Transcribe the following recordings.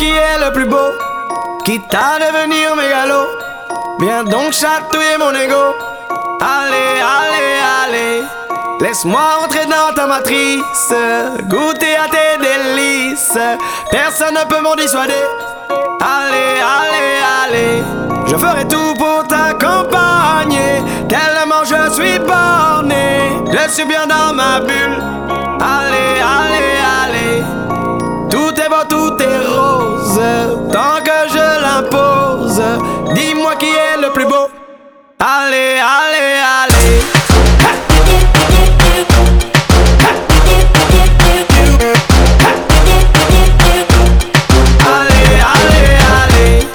qui est le plus beau, quitte à devenir mégalo. Viens donc chatouiller mon ego. Allez, allez, allez, laisse-moi entrer dans ta matrice, goûter à tes délices. Personne ne peut m'en dissuader. Allez, allez, allez, je ferai tout pour t'accompagner. Tellement je suis borné, je suis bien dans ma bulle. Allez, allez, allez, tout est beau, tout est rose, tant que je l'impose. Dis-moi qui est le plus beau. Allez, allez, allez. Allez, allez, allez.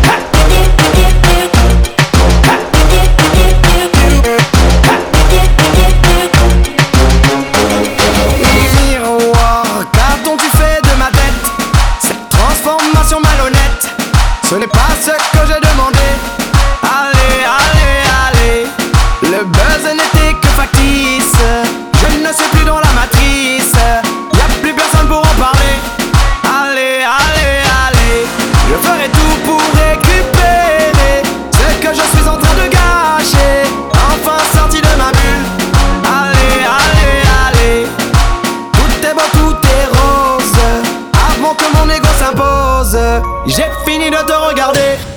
Miroir, qu'as-tu fait de ma tête? Cette transformation malhonnête, ce n'est pas ce que j'ai demandé. Allez, allez, allez, le buzz n'était que factice. Je ne suis plus dans la matrice, y'a plus personne pour en parler. Allez, allez, allez, je ferai tout pour récupérer ce que je suis en train de gâcher, enfin sorti de ma bulle. Allez, allez, allez, tout est beau, tout est rose, avant que mon ego s'impose. J'ai fini de te regarder.